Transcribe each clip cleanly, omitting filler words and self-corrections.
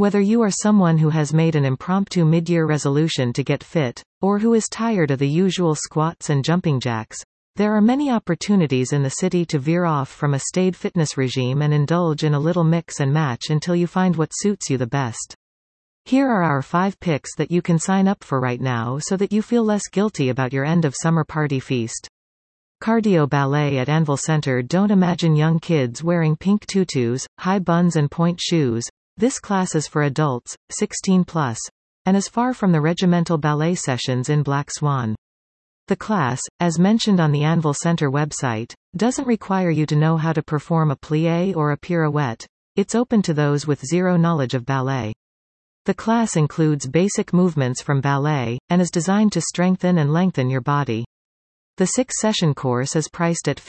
Whether you are someone who has made an impromptu mid-year resolution to get fit, or who is tired of the usual squats and jumping jacks, there are many opportunities in the city to veer off from a staid fitness regime and indulge in a little mix and match until you find what suits you the best. Here are our 5 picks that you can sign up for right now so that you feel less guilty about your end of summer party feast. Cardio ballet at Anvil Center. Don't imagine young kids wearing pink tutus, high buns and point shoes. This class is for adults, 16 plus, and is far from the regimental ballet sessions in Black Swan. The class, as mentioned on the Anvil Center website, doesn't require you to know how to perform a plie or a pirouette. It's open to those with zero knowledge of ballet. The class includes basic movements from ballet, and is designed to strengthen and lengthen your body. The 6-session course is priced at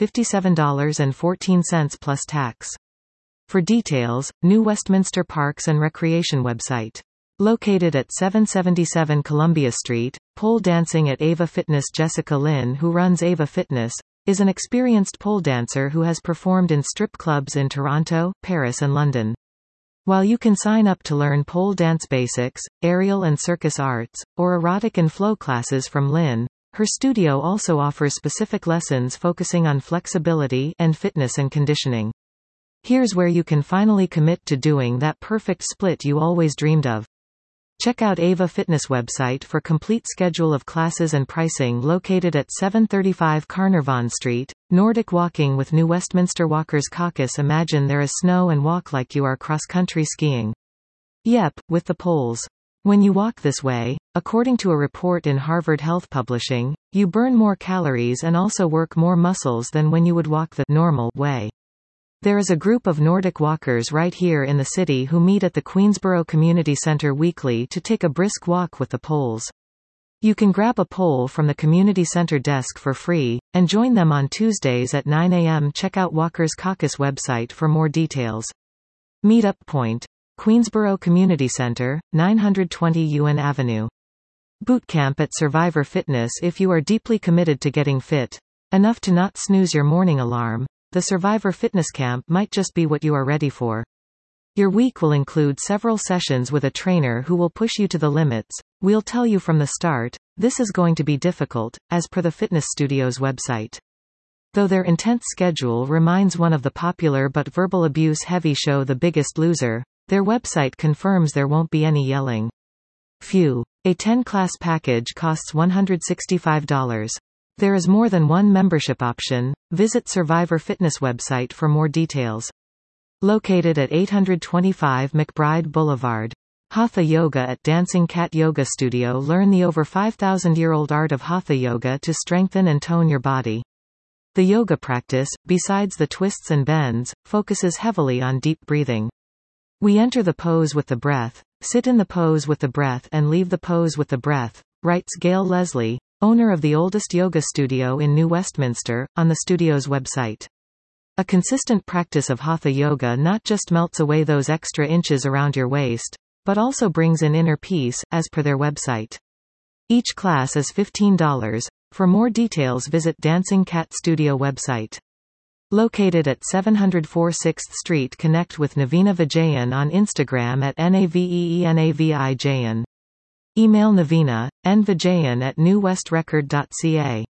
$57.14 plus tax. For details, New Westminster Parks and Recreation website. Located at 777 Columbia Street, pole dancing at Ava Fitness. Jessica Lynn, who runs Ava Fitness, is an experienced pole dancer who has performed in strip clubs in Toronto, Paris and London. While you can sign up to learn pole dance basics, aerial and circus arts, or erotic and flow classes from Lynn, her studio also offers specific lessons focusing on flexibility and fitness and conditioning. Here's where you can finally commit to doing that perfect split you always dreamed of. Check out Ava Fitness website for complete schedule of classes and pricing. Located at 735 Carnarvon Street, Nordic Walking with New Westminster Walkers Caucus. Imagine there is snow and walk like you are cross-country skiing. Yep, with the poles. When you walk this way, according to a report in Harvard Health Publishing, you burn more calories and also work more muscles than when you would walk the normal way. There is a group of Nordic walkers right here in the city who meet at the Queensborough Community Center weekly to take a brisk walk with the poles. You can grab a pole from the community center desk for free, and join them on Tuesdays at 9 a.m. Check out Walkers Caucus website for more details. Meetup Point. Queensborough Community Center, 920 UN Avenue. Bootcamp at Survivor Fitness. If you are deeply committed to getting fit enough to not snooze your morning alarm, the Survivor Fitness Camp might just be what you are ready for. Your week will include several sessions with a trainer who will push you to the limits. We'll tell you from the start, this is going to be difficult, as per the fitness studio's website. Though their intense schedule reminds one of the popular but verbal abuse-heavy show The Biggest Loser, their website confirms there won't be any yelling. Phew. A 10-class package costs $165. There is more than one membership option. Visit Survivor Fitness website for more details. Located at 825 McBride Boulevard. Hatha Yoga at Dancing Cat Yoga Studio. Learn the over 5,000-year-old art of Hatha Yoga to strengthen and tone your body. The yoga practice, besides the twists and bends, focuses heavily on deep breathing. We enter the pose with the breath, sit in the pose with the breath and leave the pose with the breath, writes Gail Leslie, owner of the oldest yoga studio in New Westminster, on the studio's website. A consistent practice of Hatha Yoga not just melts away those extra inches around your waist, but also brings in inner peace, as per their website. Each class is $15. For more details visit Dancing Cat Studio website. Located at 704 6th Street. Connect with Navina Vijayan on Instagram at NAVEENAVIJAYAN. Email Navina, nvijayan@newwestrecord.ca.